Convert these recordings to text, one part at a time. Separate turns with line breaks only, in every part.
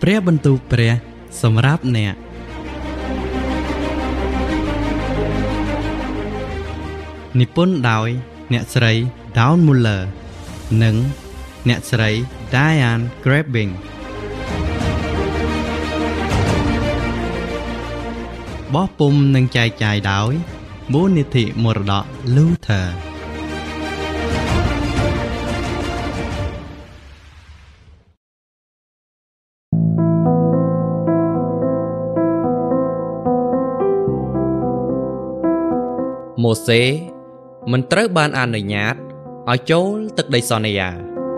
ព្រះបន្ទូលព្រះសម្រាប់អ្នកនិពន្ធដោយអ្នកស្រី Dawn Muller និងអ្នកស្រី Diane Grabbing បោះពុម្ពនិងចែកចាយដោយមូលនិធិមរតក Luther
ម៉ូសេមិនត្រូវបានអនុញ្ញាតឲ្យចូលទឹកដីសន្យា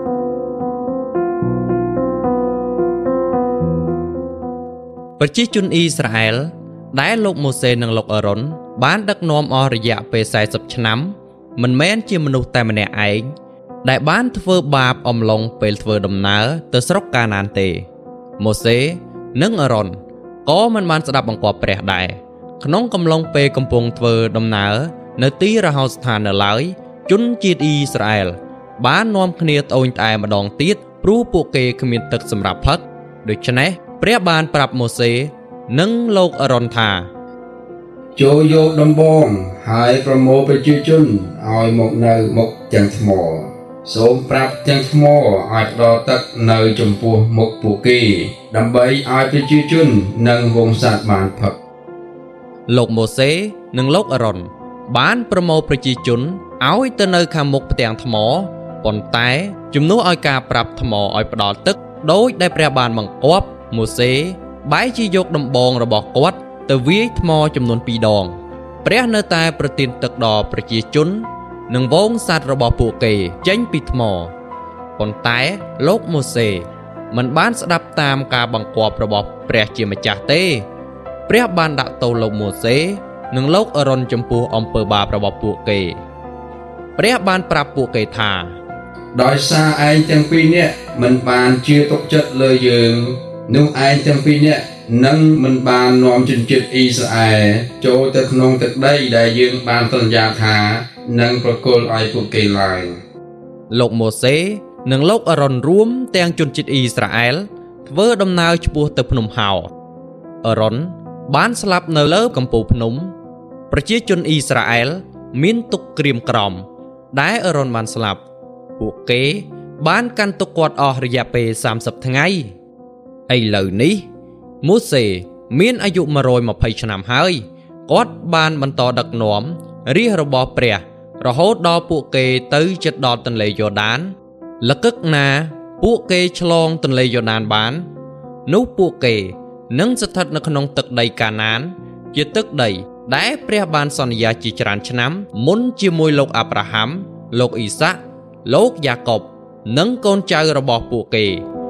ប្រជាជនអ៊ីស្រាអែលដែលលោកម៉ូសេនិងលោកអារ៉ុនបានដឹកនាំអស់រយៈពេល40ឆ្នាំមិនមែនជាមនុស្សតែម្នាក់ឯងដែលបានធ្វើបាបអំឡុងពេលធ្វើដំណើរទៅស្រុកកាណានទេម៉ូសេនិងអារ៉ុនក៏មិនបានស្ដាប់បង្គាប់ព្រះដែរក្នុងកំឡុងពេលកំពុងធ្វើដំណើរនៅទីរហោស្ថាននៅឡើយជនជាតិអ៊ីស្រាអែលបាននាំគ្នាត្អូញត្អែម្ដងទៀតព្រោះពួកគេគ្មានទឹកសម្រាប់ផឹកដូច្នេះព្រះបានប្រាប់ម៉ូសេនិងលោកអារ៉ុនថា
ចូលយកដំបងហើយប្រមូលប្រជាជនឲ្យមកនៅមុខទាំងថ្មសូមប្រាប់ទាំងថ្មឲ្យផ្ដល់ទឹកនៅចំពោះមុខពួកគេដើម្បីឲ្យប្រជាជននិងវង្សសត្វបានផឹក
លោកម៉ូសេនិងលោកអារ៉ុនបានប្រមូលប្រជាជនឲ្យទៅនៅខាងមុខផ្ទាំងថ្មប៉ុន្តែជំនួសឲ្យការប្រាប់ថ្មឲ្យផ្ដល់ទឹកដោយដែលព្រះបានបង្គាប់ម៉ូសេបែរជាយកដំបងរបស់គាត់ទៅវាយថ្មចំនួន2ដងព្រះនៅតែប្រទានទឹកដល់ប្រជាជននិងវងសត្វរបស់ពួកគេចេញពីថ្មប៉ុន្តែលោកម៉ូសេមិនបានស្ដាប់តាមការបង្គាប់របស់ព្រះជាម្ចាស់ទេព្រះបានដាក់ទោសលោកម៉ូសេនិងលោកអារ៉ុនចំពោះអំពើបាបរបស់ពួកគេព្រះបានប្រាប់ពួកគេថា
ដោយសារឯងទាំងពីរនាក់មិនបានជឿទុកចិត្តលើយើងនោះឯងទាំងពីរនាក់នឹងមិនបាននាំជនជាតិអ៊ីស្រាអែលចូលទៅក្នុងទឹកដីដែលយើងបានសន្យាថានឹងប្រគល់ឲ្យពួកគេឡើយ
លោកម៉ូសេនិងលោកអារ៉ុនរួមទាំងជនជាតិអ៊ីស្រាអែលធ្វើដំណើរឆ្ពោះទៅភ្នំហោអារ៉ុនបានស្លាប់នៅលើកំពូលភ្នំប្រជាជនអ៊ីស្រាអែលមានទុក្ខក្រៀមក្រំដែលអារ៉ុនបានស្លាប់ពួកគេបានកាន់ទុក្ខគាត់អស់រយៈពេល30ថ្ងៃឥឡូវនេះម៉ូសេមានអាយុ120ឆ្នាំហើយគាត់បានបន្តដឹកនាំរាជរបស់ព្រះរហូតដល់ពួកគេទៅជិតដល់ទន្លេយ៉ូដានលកឹកណាពួកគេឆ្លងទន្លេយ៉ូដានបាននោះពួកគេនឹងស្ថិតនៅក្នុងទឹកដីកាណានជាទឹកដីដែលព្រះបានសន្យាជាច្រើនឆ្នាំមុនជាមួយលោកអាប់រ៉ាហាំលោកអ៊ីសាក់លោកយ៉ាកុបនិងកូនចៅរបស់ពួកគេ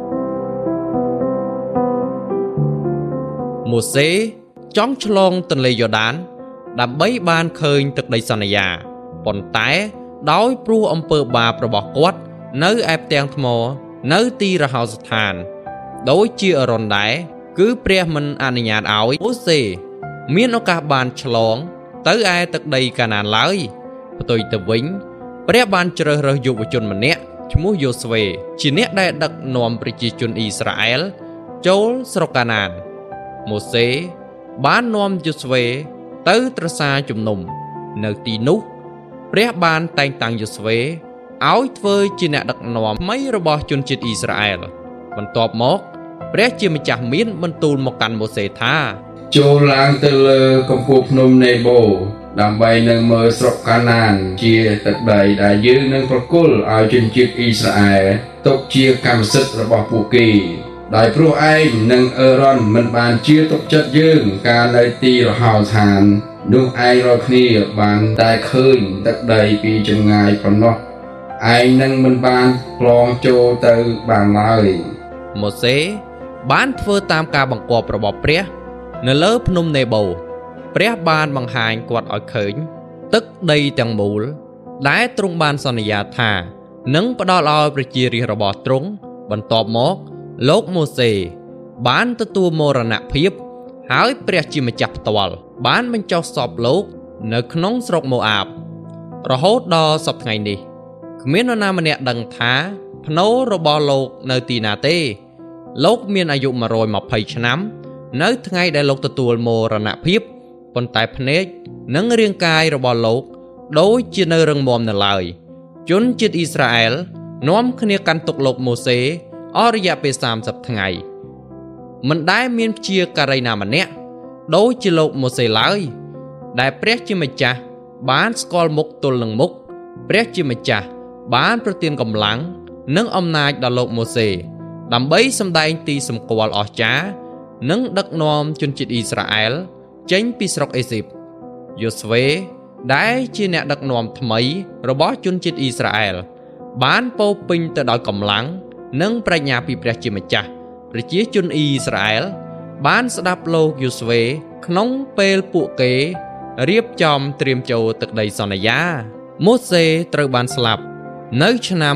ម៉ូសេចង់ឆ្លងទន្លេយ៉ូដានដើម្បីបានឃើញទឹកដីសន្យាប៉ុន្តែដោយព្រោះអំពើបាបរបស់គាត់នៅឯផ្ទាំងថ្មនៅទីរហោស្ថានដូចជាអារ៉ុនដែរគឺព្រះមិនអនុញ្ញាតឲ្យម៉ូសេមានឱកាសបានឆ្លងទៅឯទឹកដីកាណានឡើយផ្ទុយទៅវិញព្រះបានជ្រើសរើសយុវជនម្នាក់ឈ្មោះយ៉ូស្វេជាអ្នកដែលដឹកនាំប្រជាជនអ៊ីស្រាអែលចូលស្រុកកាណានម៉ូសេបាននាំយ៉ូស្វេទៅត្រសាជំនុំនៅទីនោះព្រះបានតែងតាំងយ៉ូស្វេឲ្យធ្វើជាអ្នកដឹកនាំថ្មីរបស់ជនជាតិអ៊ីស្រាអែលបន្ទាប់មកព្រះជាម្ចាស់មានបន្ទូលមកកាន់ម៉ូសេថា
ចូលឡើងទៅលើកំពូលភ្នំនេបូដើម្បីនឹងមើលស្រុកកាណានជាទឹកដីដែលយើងនឹងប្រគល់ឲ្យជនជាតិអ៊ីស្រាអែលទុកជាកម្មសិទ្ធិរបស់ពួកគេដោយព្រោះឯងនិងអារ៉ុនមិនបានជឿទុកចិត្តយើងកាលនៅទីរហោស្ថាននោះឯងរាល់គ្នាបានតែឃើញទឹកដីពីចម្ងាយប៉ុណ្ណោះឯងនឹងមិនបានប្លង់ចូលទៅបានឡើយ
ម៉ូសេបានធ្វើតាមការបង្គាប់របស់ព្រះនៅលើភ្នំនេបូព្រះបានបង្ហាញគាត់ឲ្យឃើញទឹកដីទាំងមូលដែលទ្រង់បានសន្យាថានឹងផ្ដល់ឲ្យប្រជារាស្ត្ររបស់ទ្រង់បន្ទាប់មកលោកម៉ូសេបានទទួលមរណភាពហើយព្រះជាម្ចាស់ផ្ទាល់បានបញ្ចុះសពលោកនៅក្នុងស្រុកម៉ូអាបរហូតដល់សព្វថ្ងៃនេះគ្មាននរណាម្នាក់ដឹងថាភ្នូររបស់លោកនៅទីណាទេលោកមានអាយុ120ឆ្នាំនៅថ្ងៃដែលលោកទទួលមរណភាពប៉ុន្តែភ្នែកនិងរាងកាយរបស់លោកដូចជានៅរឹងមាំនៅឡើយជនជាតិអ៊ីស្រាអែលនាំគ្នាកាន់ទុក្ខលោកម៉ូសេអស់រយៈពេល30ថ្ងៃមិនដែលមានព្យាការីណាម្នាក់ដូចជាលោកម៉ូសេឡើយដែលព្រះជាម្ចាស់បានស្គាល់មុខទល់នឹងមុខព្រះជាម្ចាស់បានប្រទានកម្លាំងនិងអំណាចដល់លោកម៉ូសេដើម្បីសម្ដែងទីសម្គាល់អស្ចារ្យនិងដឹកនាំជនជាតិអ៊ីស្រាអែលចេញពីស្រុកអេស៊ីបយូស្វេដែលជាអ្នកដឹកនាំថ្មីរបស់ជនជាតិអ៊ីស្រាអែលបានពោពេញទៅដោយកម្លាំងនិងប្រាជ្ញាពីព្រះជាម្ចាស់ប្រជាជនអ៊ីស្រាអែលបានស្ដាប់លោកយូស្វេក្នុងពេលពួកគេរៀបចំត្រៀមចូលទឹកដីសន្យាម៉ូសេត្រូវបានស្លាប់នៅឆ្នាំ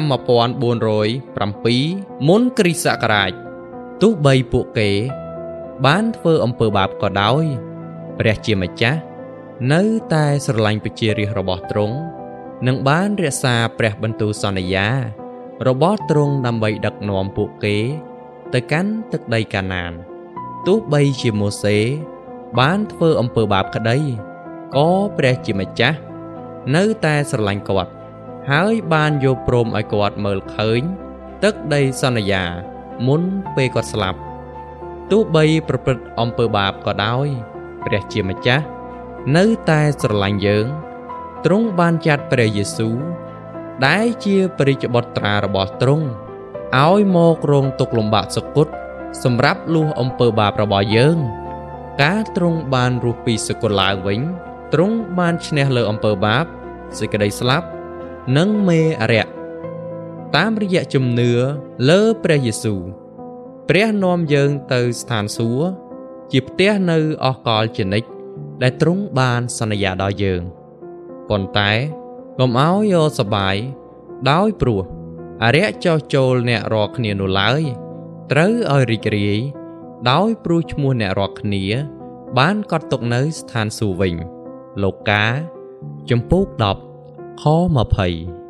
1407មុនគ្រិស្តសករាជទោះបីពួកគេបានធ្វើអំពើបាបក៏ដោយព្រះជាម្ចាស់នៅតែស្រឡាញ់ប្រជារាស្ត្ររបស់ទ្រង់និងបានរក្សាព្រះបន្ទូលសន្យារបស់ទ្រង់ដើម្បីដឹកនាំពួកគេទៅកាន់ទឹកដីកាណានទោះបីជាម៉ូសេបានធ្វើអំពើបាបក្តីក៏ព្រះជាម្ចាស់នៅតែស្រឡាញ់គាត់ហើយបានយកព្រមឲ្យគាត់មើលឃើញទឹកដីសន្យាមុនពេលគាត់ស្លាប់ទោះបីប្រព្រឹត្តអំពើបាបក៏ដោយព្រះជាម្ចាស់នៅតែស្រឡាញ់យើងទ្រង់បានចាត់ព្រះយេស៊ូវដែលជាព្រះរាជបុត្រារបស់ទ្រង់ឲ្យមករងទុក្ខលំបាកសគត់សម្រាប់លួសអំពើបាបរបស់យើងការទ្រង់បានរស់ពីសគត់ឡើងវិញទ្រង់បានឈ្នះលើអំពើបាបសេចក្តីស្លាប់និងមេរៈតាមរយៈជំនឿលើព្រះយេស៊ូវព្រះនាំយើងទៅស្ថានសួគ៌ជាផ្ទះនៅអស់កលជានិច្ចដែលទ្រង់បានសន្យាដល់យើងប៉ុន្តែកុំឲ្យយកសប្បាយដោយព្រោះអរិយចោះចូលអ្នករាល់គ្នានោះឡើយត្រូវឲ្យរីករាយដោយព្រោះឈ្មោះអ្នករាល់គ្នាបានកត់ទុកនៅស្ថានសួគ៌វិញលោកកាចំពោះ10ខ20